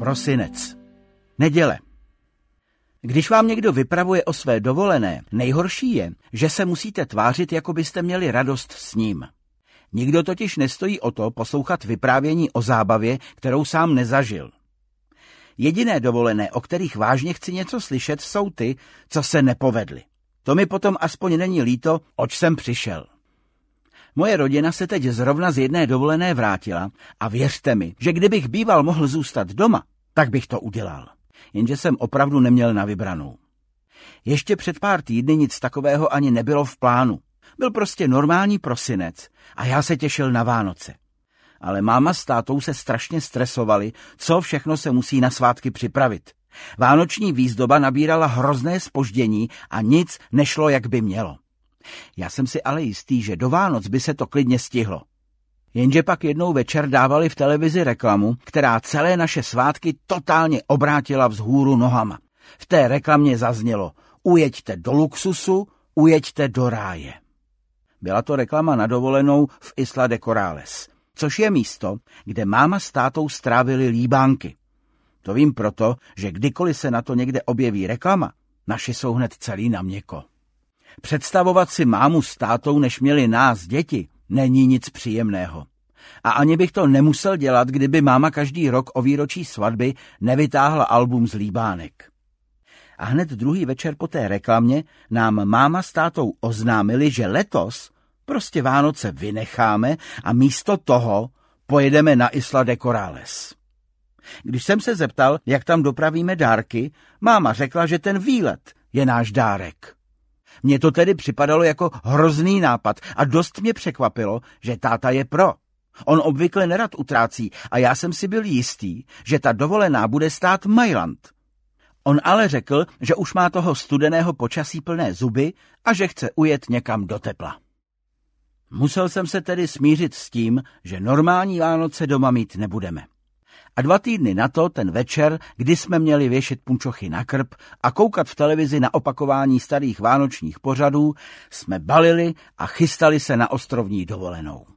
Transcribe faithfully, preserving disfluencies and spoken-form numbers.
Prosinec. Neděle. Když vám někdo vypravuje o své dovolené, nejhorší je, že se musíte tvářit, jako byste měli radost s ním. Nikdo totiž nestojí o to poslouchat vyprávění o zábavě, kterou sám nezažil. Jediné dovolené, o kterých vážně chci něco slyšet, jsou ty, co se nepovedly. To mi potom aspoň není líto, oč jsem přišel. Moje rodina se teď zrovna z jedné dovolené vrátila a věřte mi, že kdybych býval mohl zůstat doma, tak bych to udělal. Jenže jsem opravdu neměl na vybranou. Ještě před pár týdny nic takového ani nebylo v plánu. Byl prostě normální prosinec a já se těšil na Vánoce. Ale máma s tátou se strašně stresovali, co všechno se musí na svátky připravit. Vánoční výzdoba nabírala hrozné zpoždění a nic nešlo, jak by mělo. Já jsem si ale jistý, že do Vánoc by se to klidně stihlo. Jenže pak jednou večer dávali v televizi reklamu, která celé naše svátky totálně obrátila vzhůru nohama. V té reklamě zaznělo: ujeďte do luxusu, ujeďte do ráje. Byla to reklama na dovolenou v Isla de Corrales, což je místo, kde máma s tátou strávili líbánky. To vím proto, že kdykoliv se na to někde objeví reklama, naši jsou hned celý na měko. Představovat si mámu s tátou, než měli nás děti, není nic příjemného. A ani bych to nemusel dělat, kdyby máma každý rok o výročí svatby nevytáhla album z líbánek. A hned druhý večer po té reklamě nám máma s tátou oznámili, že letos prostě Vánoce vynecháme a místo toho pojedeme na Isla de Corrales. Když jsem se zeptal, jak tam dopravíme dárky, máma řekla, že ten výlet je náš dárek. Mně to tedy připadalo jako hrozný nápad a dost mě překvapilo, že táta je pro. On obvykle nerad utrácí a já jsem si byl jistý, že ta dovolená bude stát Mailand. On ale řekl, že už má toho studeného počasí plné zuby a že chce ujet někam do tepla. Musel jsem se tedy smířit s tím, že normální Vánoce doma mít nebudeme. A dva týdny na to, ten večer, kdy jsme měli věšet punčochy na krb a koukat v televizi na opakování starých vánočních pořadů, jsme balili a chystali se na ostrovní dovolenou.